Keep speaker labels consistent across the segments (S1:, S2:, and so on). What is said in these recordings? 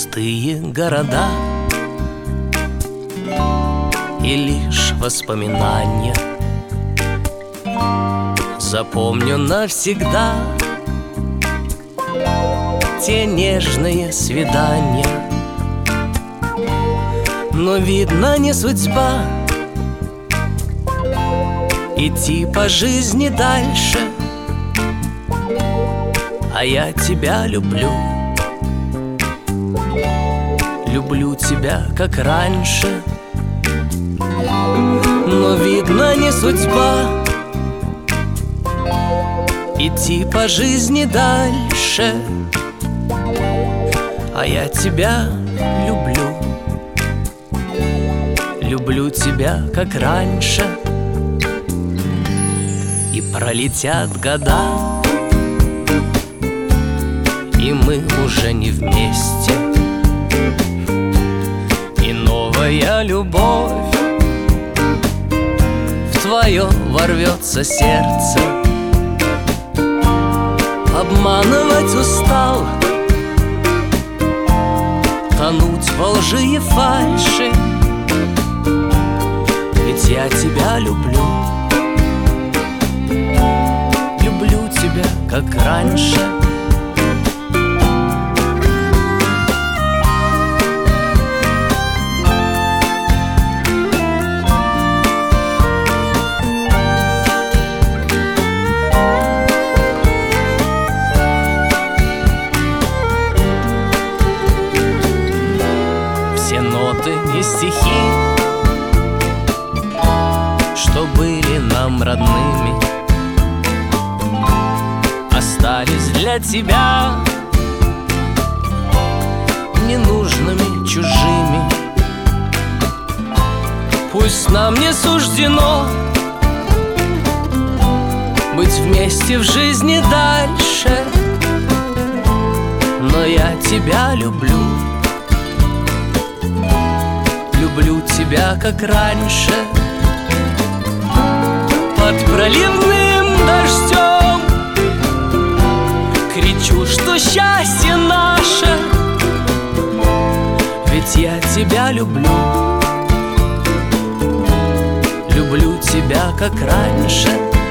S1: пустые города и лишь воспоминания. Запомню навсегда те нежные свидания. Но видно, не судьба идти по жизни дальше, а я тебя люблю. Люблю тебя, как раньше. Но видно, не судьба идти по жизни дальше, а я тебя люблю. Люблю тебя, как раньше. И пролетят года, и мы уже не вместе, и новая любовь в твое ворвется сердце. Обманывать устал, тонуть во лжи и фальши, ведь я тебя люблю. Люблю тебя, как раньше. Все ноты и стихи, что были нам родными, остались для тебя ненужными, чужими. Пусть нам не суждено быть вместе в жизни дальше, но я тебя люблю. Люблю тебя, как раньше. Под проливным дождем кричу, что счастье наше, ведь я тебя люблю. Люблю тебя, как раньше.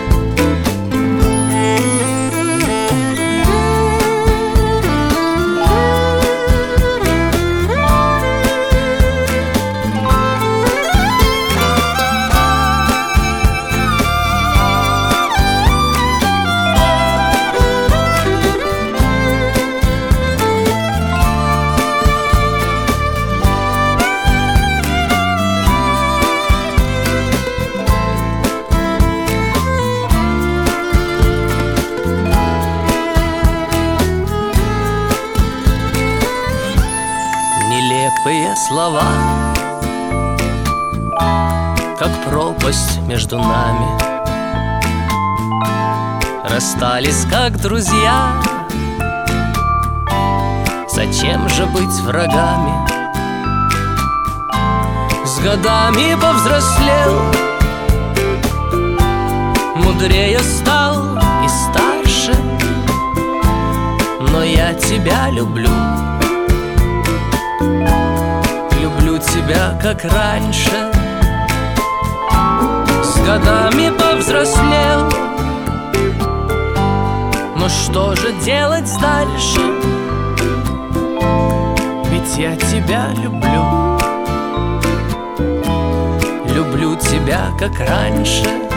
S1: Нелепые слова, как пропасть между нами, расстались как друзья. Зачем же быть врагами? С годами повзрослел, мудрее стал и старше, но я тебя люблю. Люблю тебя, как раньше. С годами повзрослел, но что же делать дальше? Ведь я тебя люблю. Люблю тебя, как раньше.